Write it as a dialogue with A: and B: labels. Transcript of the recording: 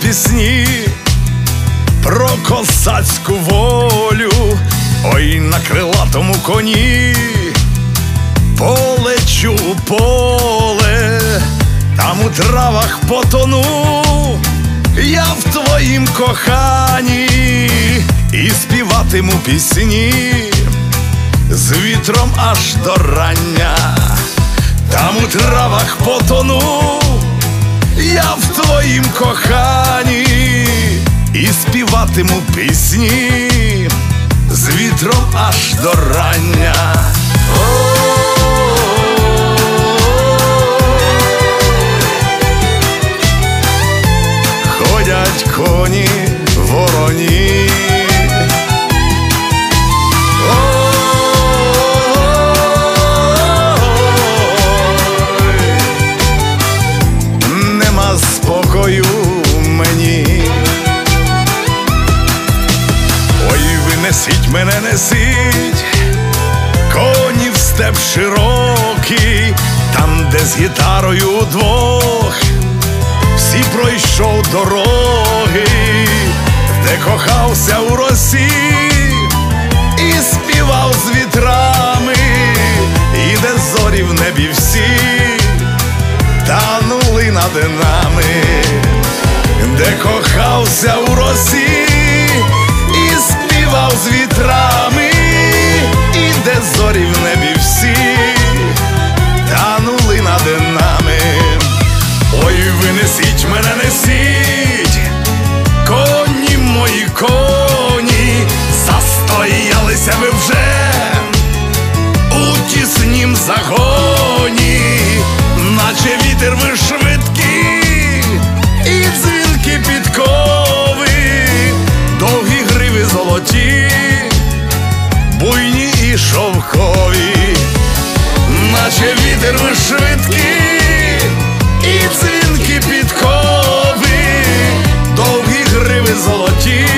A: пісні про косацьку волю. Ой, на крилатому коні полечу у поле, там у травах потону я в твоїм коханні і співатиму пісні з вітром аж до рання. Там у травах потону я в твоїм коханні і співатиму пісні з вітром аж до рання. Ходять коні вороні, нема спокою мені. Ой, ви несіть мене, несіть, коні в степ широкий, там, де з гітарою удвох всі пройшов дороги, де кохався у росі і співав з вітрами, і де зорі в небі всі танули над нами, де кохався у росі і співав з вітрами, і де зорі в небі всі танули над нами. Ой, ви несіть мене, несіть, коні мої коні, застоялися ви вже у тіснім загоні, наче вітер ви швидкі і дзвінки підкови, довгі гриви золоті, буйні і шовкові, наче вітер ви швидкі і дзвінки підкови, довгі гриви золоті,